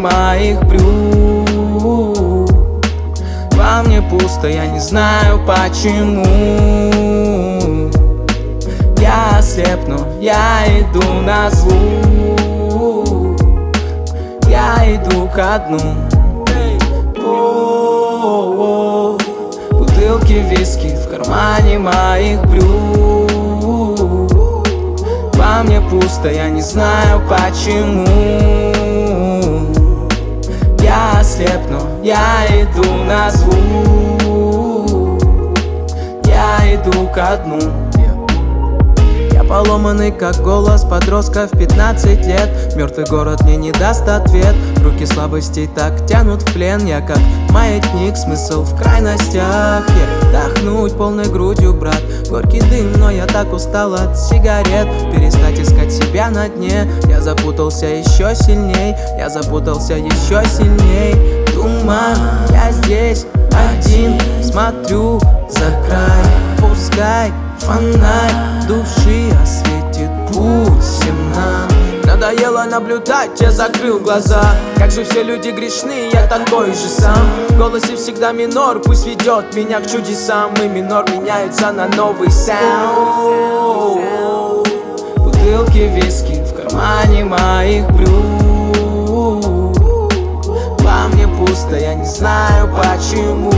моих брюк. Во мне пусто, я не знаю почему. Я ослепну, я иду на звук. Я иду ко дну. Бутылки виски в кармане моих брюк. Во мне пусто, я не знаю почему. Я ослепну, я иду на звук. Я иду ко дну. Я поломанный, как голос подростка в 15 лет. Мертвый город мне не даст ответ. Руки слабостей так тянут в плен. Я как маятник, смысл в крайностях. Вдохнуть полной грудью, брат. Горький дым, но я так устал от сигарет. Перестать искать себя на дне. Я запутался еще сильней. Я запутался еще сильней. Думаю, я здесь один. Смотрю за край. Пускай фонарь души осветит путь всем нам. Надоело наблюдать, я закрыл глаза. Как же все люди грешны, я такой же сам. В голосе всегда минор, пусть ведет меня к чудесам. И минор меняется на новый саунд. Бутылки виски в кармане моих брюк. Во мне пусто, я не знаю почему.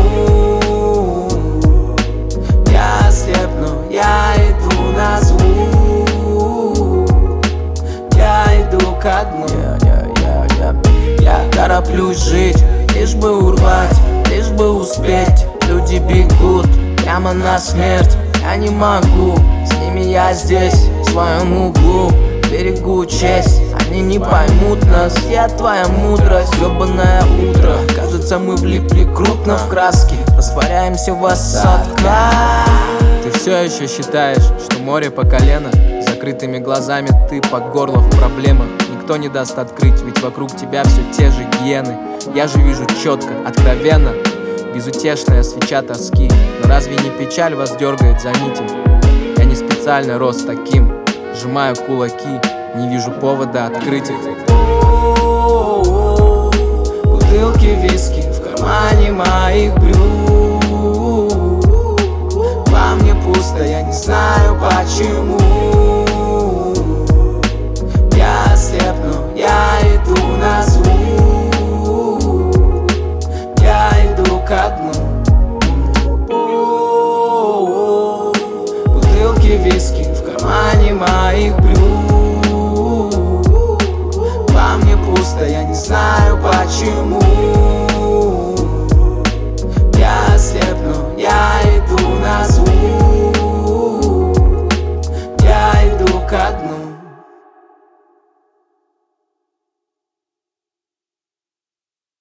Я ослепну, я иду на звук. Я иду ко дну. Я тороплюсь жить, лишь бы урвать, лишь бы успеть. Люди бегут прямо на смерть. Я не могу, с ними я здесь, в своем углу. Берегу честь, они не поймут нас. Я твоя мудрость, ёбаное утро. Кажется, мы влипли крупно в краски. Растворяемся в осадках. Ты все еще считаешь, что море по колено? С закрытыми глазами ты по горло в проблемах. Никто не даст открыть, ведь вокруг тебя все те же гиены. Я же вижу четко, откровенно. Безутешная свеча тоски. Но разве не печаль вас дергает за нити? Я не специально рос таким. Сжимаю кулаки, не вижу повода открыть их. Бутылки виски в кармане моих брюк.